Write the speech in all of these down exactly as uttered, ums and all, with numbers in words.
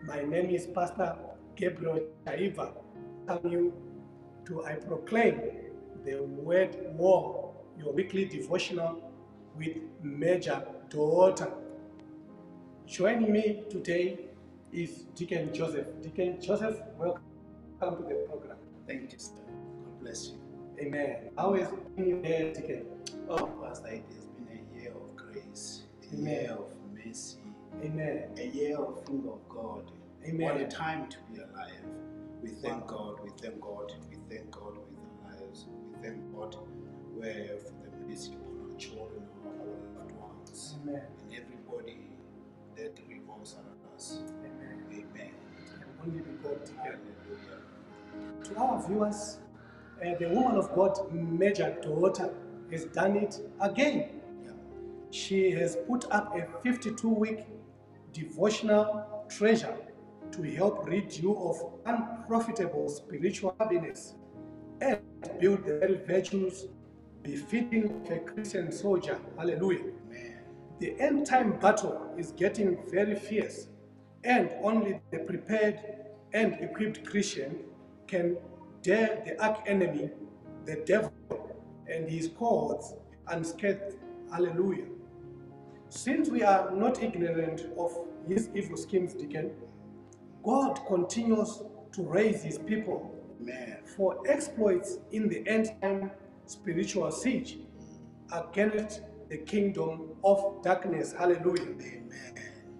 My name is Pastor Gabriel Chaiva. Welcome you to I Proclaim the Word War, your weekly devotional with Major Daughter. Joining me today is Deacon Joseph. Deacon Joseph, welcome to the program. Thank you, sir. God bless you. Amen. How is your year, Deacon? Oh, Pastor, it has been a year of grace, a Amen. year of mercy, Amen. a year of full of God. Amen. What a time to be alive. We thank Wow. God, we thank God, we thank God with our lives. We thank God where for the mercy upon our children, our loved ones, Amen. and everybody that revolves around us. Amen. Amen. It can only be God, Deacon. Hallelujah. To our viewers, uh, the woman of God, Major Daughter, has done it again. Yeah. She has put up a fifty-two week devotional treasure to help rid you of unprofitable spiritual happiness and build the very virtues befitting of a Christian soldier. Hallelujah. Amen. The end time battle is getting very fierce, and only the prepared and equipped Christian can dare the arch enemy, the devil, and his cohorts unscathed. Hallelujah. Since we are not ignorant of his evil schemes, Deacon, God continues to raise his people Amen. for exploits in the end time spiritual siege against the kingdom of darkness. Hallelujah. Amen.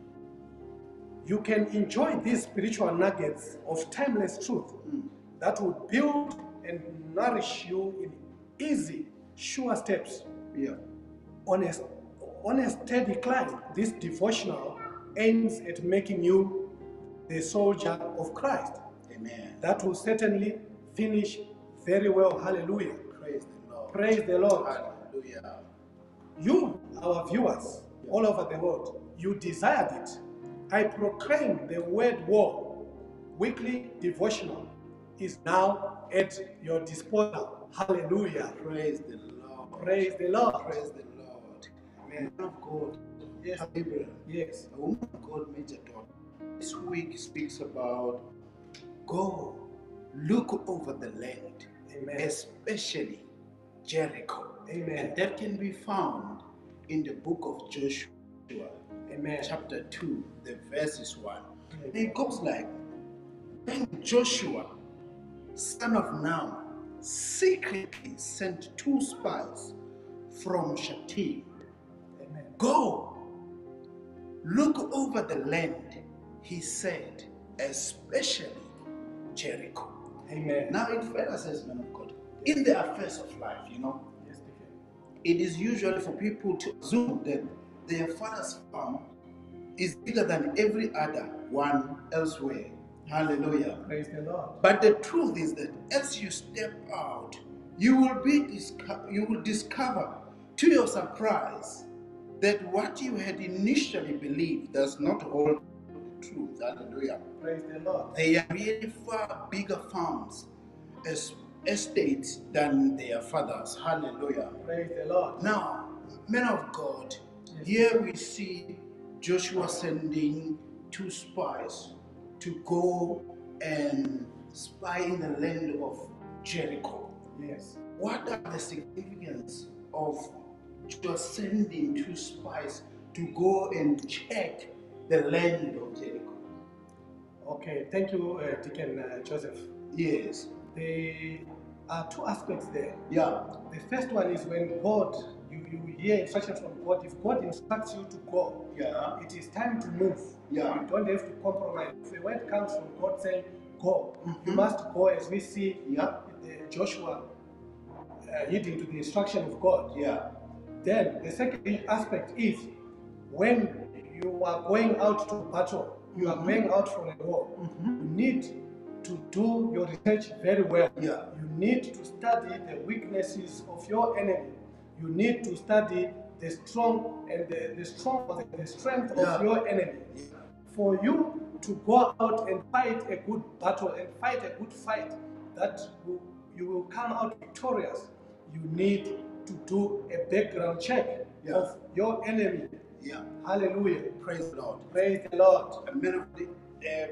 You can enjoy these spiritual nuggets of timeless truth that will build and nourish you in easy, sure steps. Yeah. On a, on a steady climb, this devotional aims at making you the soldier of Christ. Amen. That will certainly finish very well. Hallelujah. Praise the Lord. Praise the Lord. Hallelujah. You, our viewers, all over the world, you desired it. I proclaim the word war, weekly devotional, is now at your disposal. Hallelujah. Praise the Lord. Praise the Lord. Praise the Lord. Amen. Man of God, Yes. Gabriel, Yes. a woman of God, Major Daughter, this week speaks about go look over the land, Amen. especially Jericho. Amen. And that can be found in the book of Joshua, Amen. chapter two, the verse is one. Amen. And it goes like, then Joshua, son of Nun, secretly sent two spies from Shittim. Amen. Go, look over the land, he said, especially Jericho. Amen. Now it further says, man of God, in the affairs of life, you know, Yes, Deacon. it is usually for people to assume that their father's farm is bigger than every other one elsewhere. Hallelujah. Praise the Lord. But the truth is that as you step out, you will be disco- you will discover to your surprise that what you had initially believed does not hold truth. Hallelujah. Praise the Lord. They are really far bigger farms, as estates than their fathers. Hallelujah. Praise the Lord. Now, men of God, Yes. here we see Joshua sending two spies to go and spy in the land of Jericho. Yes. What are the significance of Joshua sending two spies to go and check the land of Jericho? Okay. Thank you, uh, Deacon uh, Joseph. Yes. There are two aspects there. Yeah. The first one is when God, you, you hear instructions from God. If God instructs you to go, Yeah. it is time to move. Yeah. You don't have to compromise. If a word comes from God saying, go, Mhm. you must go, as we see Yeah. the Joshua uh, heeding to the instruction of God. Yeah. Then the second aspect is when you are going out to battle, you are Mhm. going out for a war, Mhm. you need to do your research very well. Yeah. You need to study the weaknesses of your enemy. You need to study the strong and the, the strong the, the strength Yeah. of your enemy. Yeah. For you to go out and fight a good battle and fight a good fight that will, you will come out victorious, you need to do a background check Yeah. of your enemy. Yeah. Hallelujah. Praise the Lord. Praise the Lord. And men of God, uh,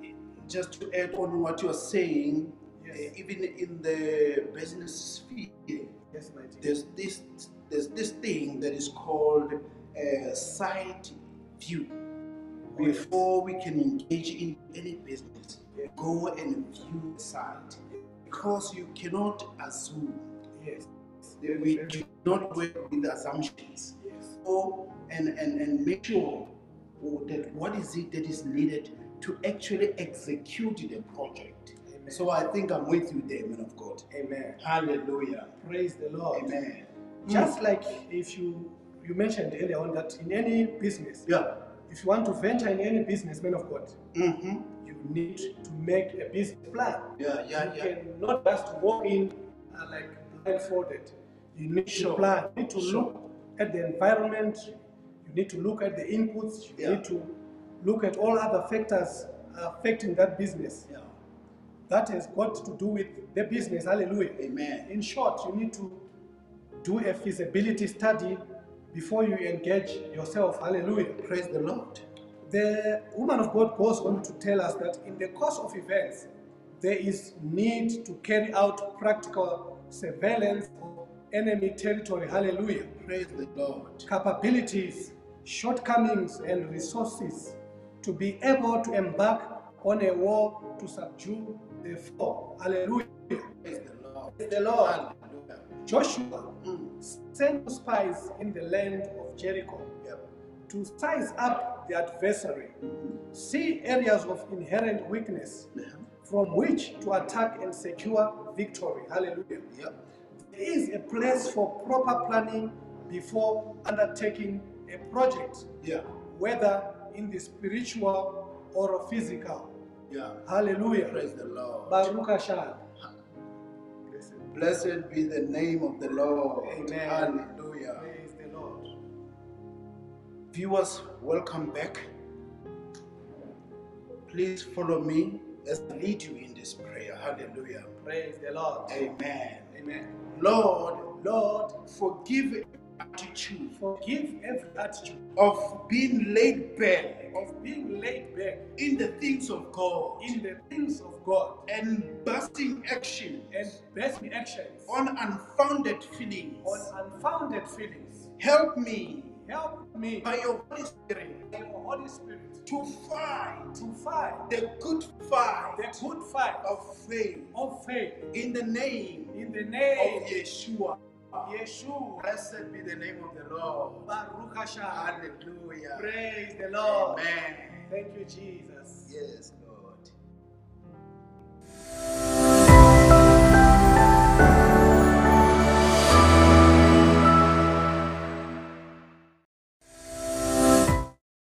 just to add on what you're saying, Yes. uh, even in the business sphere, Yes, my dear. there's this there's this thing that is called uh, side view. Oh, yes. Before we can engage in any business, Yeah. go and view the site, because you cannot assume. Yes. We do not work with assumptions. Yes. Go and, and, and make sure that what is it that is needed to actually execute the project. Amen. So I think I'm with you there, man of God. Amen. Hallelujah. Praise the Lord. Amen. Just like if you you mentioned earlier on that in any business, Yeah. if you want to venture in any business, man of God, Mm-hmm. you need to make a business plan. Yeah, yeah, You yeah. cannot just walk in uh, like blindfolded. You need Sure. to plan. You need to Sure. look at the environment. You need to look at the inputs. You Yeah. need to look at all other factors affecting that business. Yeah. That has got to do with the business. Hallelujah. Amen. In short, you need to do a feasibility study before you engage yourself. Hallelujah. Praise the Lord. The woman of God goes on to tell us that in the course of events, there is need to carry out practical surveillance of enemy territory. Hallelujah. Praise the Lord. Capabilities, shortcomings, and resources to be able to embark on a war to subdue the foe. Hallelujah. Praise the Lord. Praise the Lord. Hallelujah. Joshua Mm. sent spies in the land of Jericho Yep. to size up the adversary, Mhm. see areas of inherent weakness Yeah. from which to attack and secure victory. Hallelujah. Yep. There is a place for proper planning before undertaking a project, Yeah. whether in the spiritual or physical. Yeah. Hallelujah. Praise the Lord. Baruch Hashem. Blessed be the name of the Lord. Amen. Hallelujah. Praise the Lord. Viewers, welcome back. Please follow me as I lead you in this prayer. Hallelujah. Praise the Lord. Amen. Amen. Lord, Lord, forgive attitude forgive every attitude of being laid back of being laid back in the things of God in the things of God and busting action and best actions on unfounded feelings. on unfounded feelings. Help me Help me by your Holy Spirit by your Holy Spirit to fight to fight the good fight the good fight of faith of faith in the name in the of name Yeshua. of Yeshua. Blessed be the name of the Lord. Baruch Hashem. Hallelujah. Praise the Lord. Amen. Thank you, Jesus. Yes.